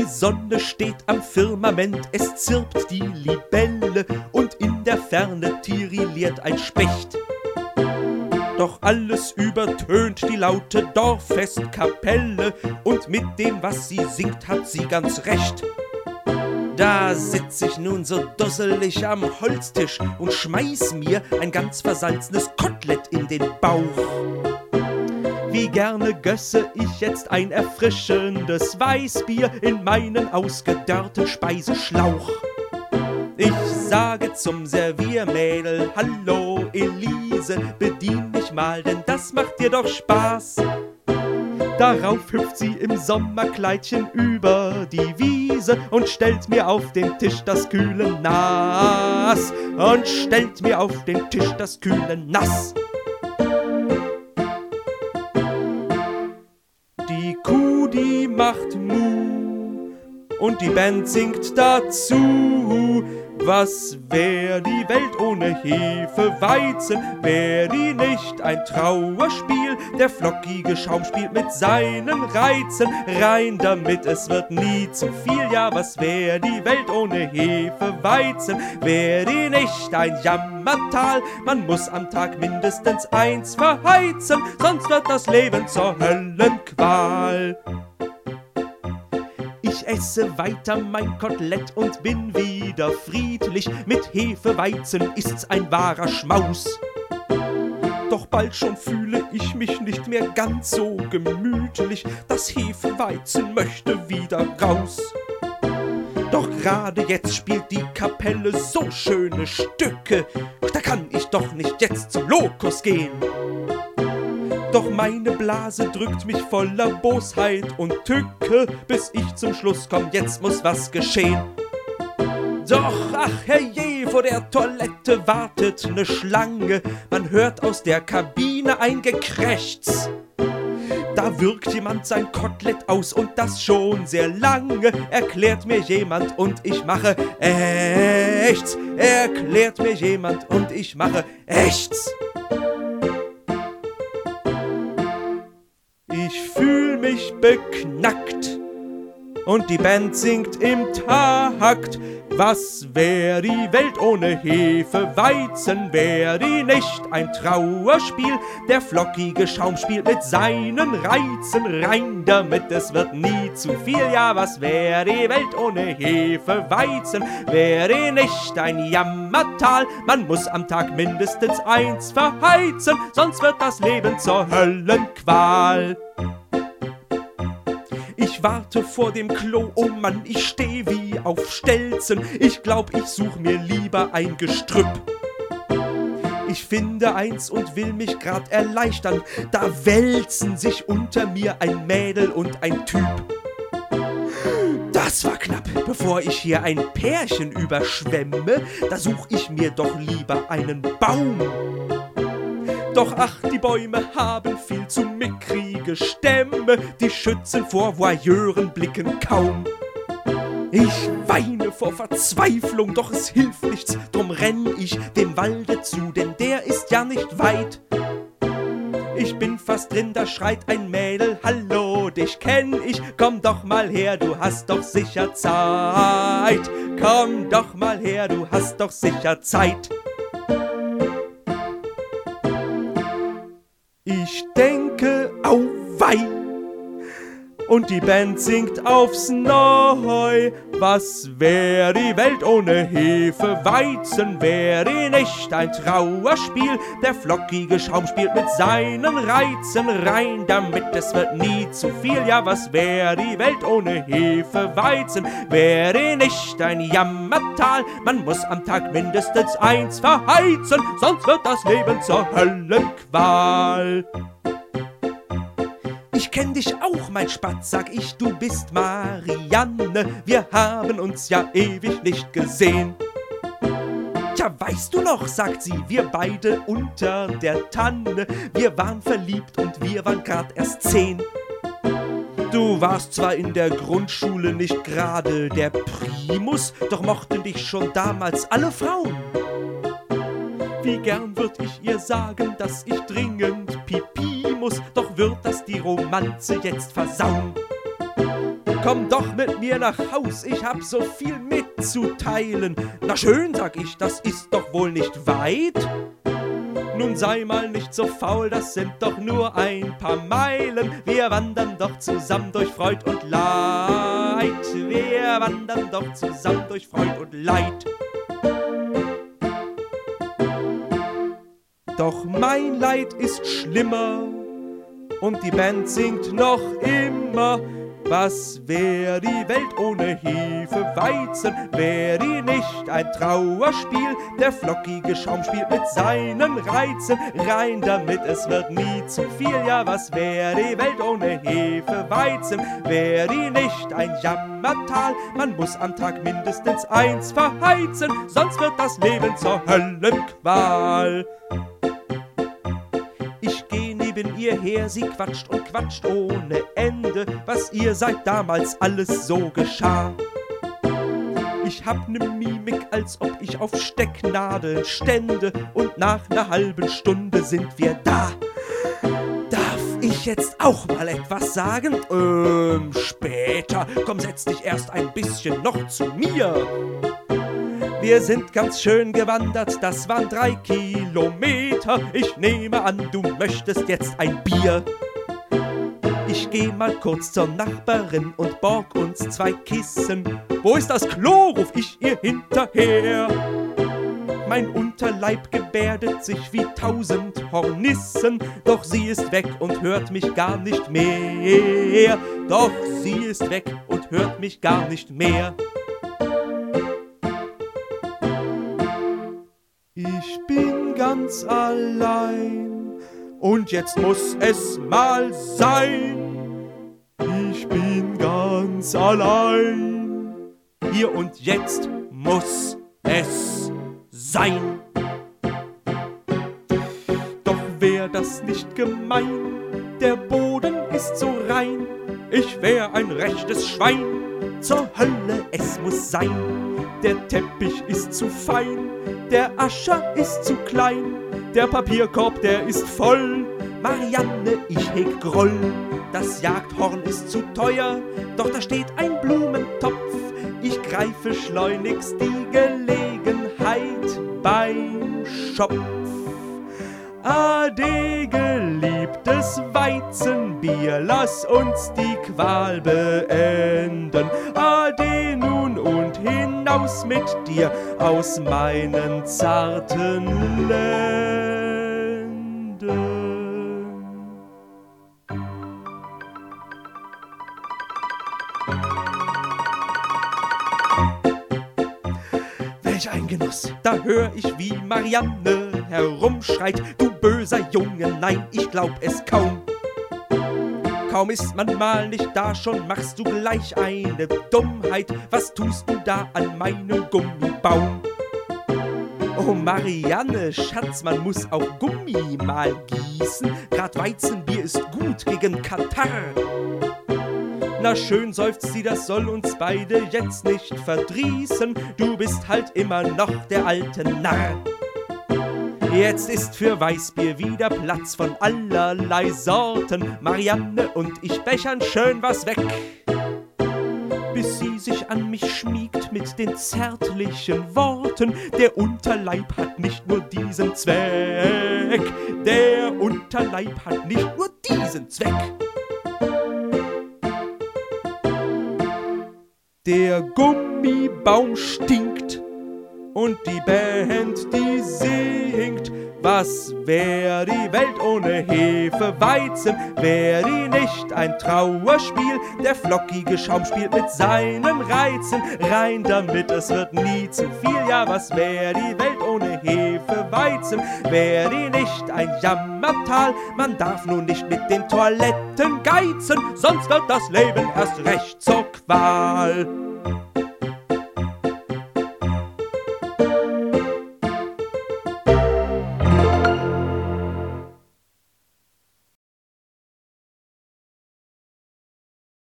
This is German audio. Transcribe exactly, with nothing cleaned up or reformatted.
Sonne steht am Firmament, es zirpt die Libelle und in der Ferne tirilliert ein Specht. Doch alles übertönt die laute Dorffestkapelle und mit dem, was sie singt, hat sie ganz recht. Da sitz ich nun so dusselig am Holztisch und schmeiß mir ein ganz versalzenes Kotelett in den Bauch. Wie gerne gösse ich jetzt ein erfrischendes Weißbier in meinen ausgedörrten Speiseschlauch. Ich sage zum Serviermädel, hallo Elise, bedien mich mal, denn das macht dir doch Spaß. Darauf hüpft sie im Sommerkleidchen über die Wiese und stellt mir auf den Tisch das kühle Nass. Und stellt mir auf den Tisch das kühle Nass. Die Kuh, die macht Mu und die Band singt dazu. Was wär die Welt ohne Hefeweizen? Wär die nicht ein Trauerspiel? Der flockige Schaum spielt mit seinen Reizen rein damit, es wird nie zu viel. Ja, was wär die Welt ohne Hefeweizen? Wär die nicht ein Jammertal? Man muss am Tag mindestens eins verheizen, sonst wird das Leben zur Höllenqual. Ich esse weiter mein Kotelett und bin wieder friedlich. Mit Hefeweizen ist's ein wahrer Schmaus. Doch bald schon fühle ich mich nicht mehr ganz so gemütlich. Das Hefeweizen möchte wieder raus. Doch gerade jetzt spielt die Kapelle so schöne Stücke. Da kann ich doch nicht jetzt zum Lokus gehen. Doch meine Blase drückt mich voller Bosheit und Tücke, bis ich zum Schluss komm, jetzt muss was geschehen. Doch, ach herrje, vor der Toilette wartet ne Schlange, man hört aus der Kabine ein Gekrächz. Da wirkt jemand sein Kotelett aus und das schon sehr lange, erklärt mir jemand und ich mache Ächts, erklärt mir jemand und ich mache Ächts. Ich fühl mich beknackt und die Band singt im Takt. Was wär die Welt ohne Hefeweizen? Wär die nicht ein Trauerspiel? Der flockige Schaum spielt mit seinen Reizen rein damit, es wird nie zu viel. Ja, was wär die Welt ohne Hefeweizen? Wär die nicht ein Jammertal? Man muss am Tag mindestens eins verheizen, sonst wird das Leben zur Höllenqual. Ich warte vor dem Klo, oh Mann, ich steh wie auf Stelzen. Ich glaub, ich such mir lieber ein Gestrüpp. Ich finde eins und will mich grad erleichtern. Da wälzen sich unter mir ein Mädel und ein Typ. Das war knapp, bevor ich hier ein Pärchen überschwemme. Da such ich mir doch lieber einen Baum. Doch ach, die Bäume haben viel zu mickrige Stämme, die schützen vor Voyeuren blicken kaum. Ich weine vor Verzweiflung, doch es hilft nichts, drum renn ich dem Walde zu, denn der ist ja nicht weit. Ich bin fast drin, da schreit ein Mädel, hallo, dich kenn ich, komm doch mal her, du hast doch sicher Zeit. Komm doch mal her, du hast doch sicher Zeit. Ich denke, auweih, und die Band singt aufs Neu. Was wär die Welt ohne Hefeweizen? Wär die nicht ein Trauerspiel? Der flockige Schaum spielt mit seinen Reizen rein damit, es wird nie zu viel. Ja, was wär die Welt ohne Hefeweizen? Wär die nicht ein Jammertal? Man muss am Tag mindestens eins verheizen, sonst wird das Leben zur Höllenqual. Ich kenn dich auch, mein Spatz, sag ich, du bist Marianne. Wir haben uns ja ewig nicht gesehen. Tja, weißt du noch, sagt sie, wir beide unter der Tanne. Wir waren verliebt und wir waren grad erst zehn. Du warst zwar in der Grundschule nicht gerade der Primus, doch mochten dich schon damals alle Frauen. Wie gern würd ich ihr sagen, dass ich dringend Pipi muss, doch wird das die Romanze jetzt versauen. komm doch mit mir nach Haus, ich hab so viel mitzuteilen. Na schön, sag ich, das ist doch wohl nicht weit. Nun sei mal nicht so faul, das sind doch nur ein paar Meilen. Wir wandern doch zusammen durch Freud und Leid. Wir wandern doch zusammen durch Freud und Leid. Doch mein Leid ist schlimmer und die Band singt noch immer. Was wär die Welt ohne Hefeweizen? Wär die nicht ein Trauerspiel? Der flockige Schaum spielt mit seinen Reizen rein, damit es wird nie zu viel. Ja, was wär die Welt ohne Hefeweizen? Wär die nicht ein Jammertal? Man muss am Tag mindestens eins verheizen, sonst wird das Leben zur Höllenqual. Ich geh neben ihr her, sie quatscht und quatscht ohne Ende, was ihr seit damals alles so geschah. Ich hab ne Mimik, als ob ich auf Stecknadeln stände, und nach ner halben Stunde sind wir da. Darf ich jetzt auch mal etwas sagen? Ähm, später. Komm, setz dich erst ein bisschen noch zu mir. Wir sind ganz schön gewandert, das waren drei Kilometer. Ich nehme an, du möchtest jetzt ein Bier. Ich geh mal kurz zur Nachbarin und borg uns zwei Kissen. Wo ist das Klo? Ruf ich ihr hinterher. Mein Unterleib gebärdet sich wie tausend Hornissen, doch sie ist weg und hört mich gar nicht mehr. Doch sie ist weg und hört mich gar nicht mehr. Ich bin ganz allein und jetzt muss es mal sein. Ich bin ganz allein. Hier und jetzt muss es sein. Doch wär das nicht gemein, der Boden ist so rein. Ich wär ein rechtes Schwein. Zur Hölle, es muss sein. Der Teppich ist zu fein, der Ascher ist zu klein, der Papierkorb, der ist voll. Marianne, ich heg Groll. Das Jagdhorn ist zu teuer, doch da steht ein Blumentopf. Ich greife schleunigst die Gelegenheit beim Schopf. Ade, geliebtes Weizenbier, lass uns die Qual beenden. Ade nun und hinaus mit dir aus meinen zarten Lenden. Welch ein Genuss, da hör ich, wie Marianne herumschreit. Du böser Junge, nein, ich glaub es kaum. Kaum ist man mal nicht da, schon machst du gleich eine Dummheit. Was tust du da an meinem Gummibaum? Oh Marianne, Schatz, man muss auch Gummi mal gießen. Grad Weizenbier ist gut gegen Katarrh. Na schön, seufzt sie, das soll uns beide jetzt nicht verdrießen. Du bist halt immer noch der alte Narr. Jetzt ist für Weißbier wieder Platz von allerlei Sorten. Marianne und ich bechern schön was weg, bis sie sich an mich schmiegt mit den zärtlichen Worten. Der Unterleib hat nicht nur diesen Zweck, der Unterleib hat nicht nur diesen Zweck. Der Gummibaum stinkt und die Band, die singt. Was wär die Welt ohne Hefeweizen? Wär die nicht ein Trauerspiel? Der flockige Schaum spielt mit seinen Reizen rein, damit es wird nie zu viel. Ja, was wär die Welt ohne Hefeweizen? Wär die nicht ein Jammertal? Man darf nun nicht mit den Toiletten geizen, sonst wird das Leben erst recht zur Qual.